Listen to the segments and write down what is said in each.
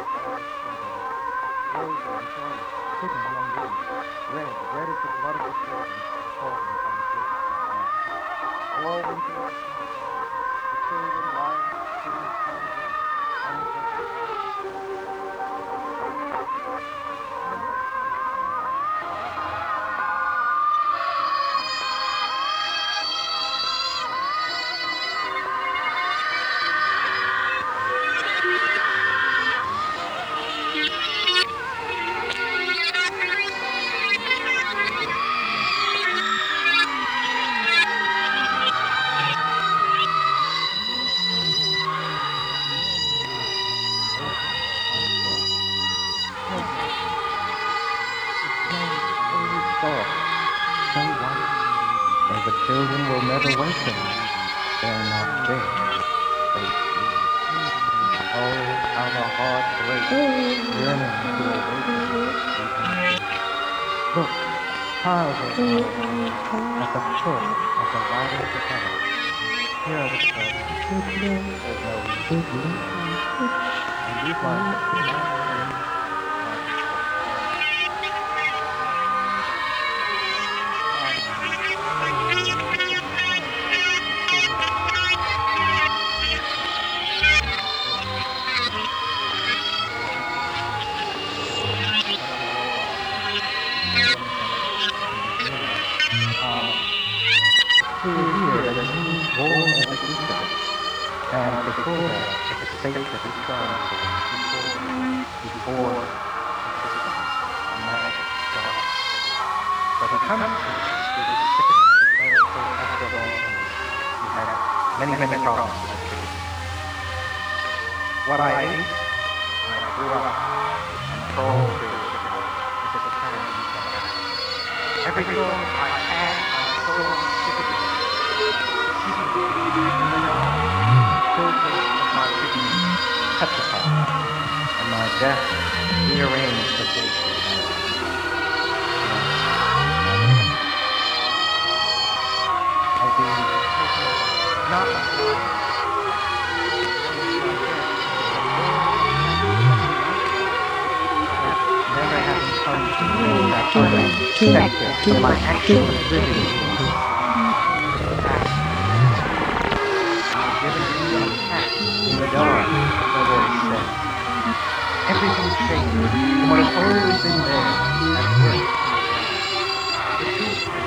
Rose and joy hidden among leaves. Red is the blood of the children falling upon the fields of snow. All winter is snowfall. The children lie sitting quietly on the so white, though the children will never wake them. They're not dead, they sleep. Oh, how the heart breaks, yearning to awaken the sleeping. Look, piles of flowers at the foot of the ladder to heaven. Here are the children. There's no reason to leave. And these are the last things to hear the news born of existence, and before that, the state of the stars, before existence, a magic star. But he comes to this sickness, because after all, he had many problems. What I ate, I grew up, and crawled through it, as if a parent used to have. Every girl I had, I saw, children of my kidneys petrified, and my death rearranged the dates we had. I'll be not never having come to know that unexpected of my actual living. In the dark, the voice said, everything's changed from what has always been there at work. The truth is,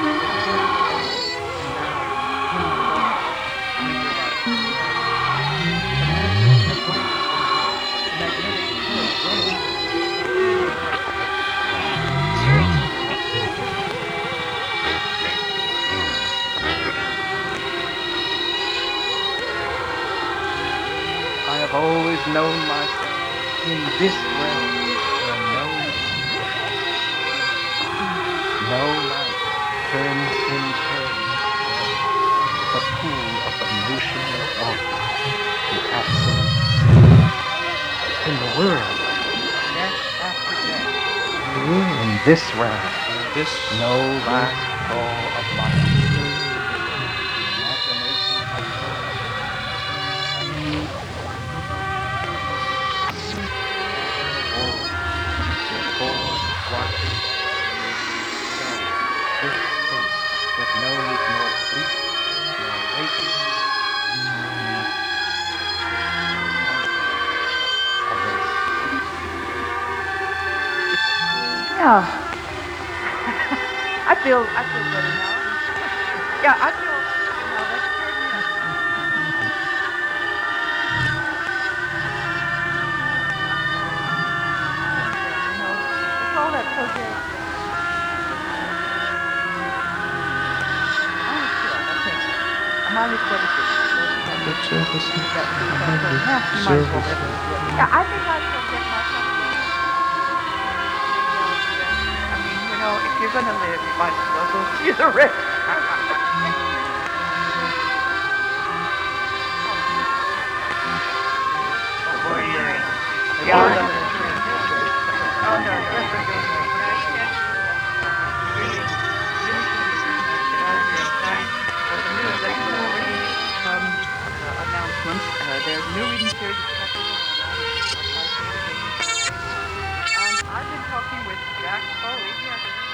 I have always known myself in this realm where no night turns into the pool of the motionless earth, the absolute in the world, death after death, in this realm, no last call of life. Yeah. I feel better now. Yeah, I feel now that's cheered me up. It's all that project. I'm on this Yeah, I think I shall get myself. If you're gonna live, you might as well go see the rest. Announcements. There's a new reading series. Oh, exactly.